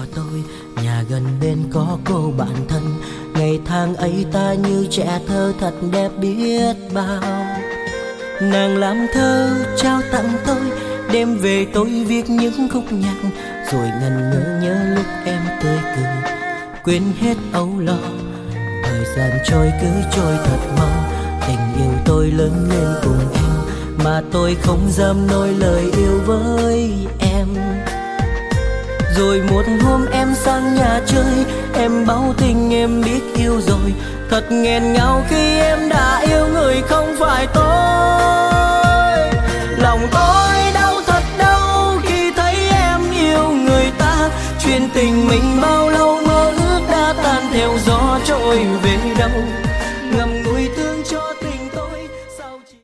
tôi, nhà gần bên có cô bạn thân. Ngày tháng ấy ta như trẻ thơ thật đẹp biết bao. Nàng làm thơ trao tặng tôi, đêm về tôi viết những khúc nhạc, rồi ngần ngơ nhớ lúc em tươi cười, quên hết âu lo. Thời gian trôi cứ trôi thật mau, tình yêu tôi lớn lên cùng em, mà tôi không dám nói lời yêu với em. Rồi một hôm em sang nhà chơi, em báo tình em biết yêu rồi. Thật nghẹn ngào khi em đã yêu người không phải tôi. Lòng tôi đau thật đau khi thấy em yêu người ta. Chuyện tình mình bao lâu mơ ước đã tan theo gió trôi về đâu.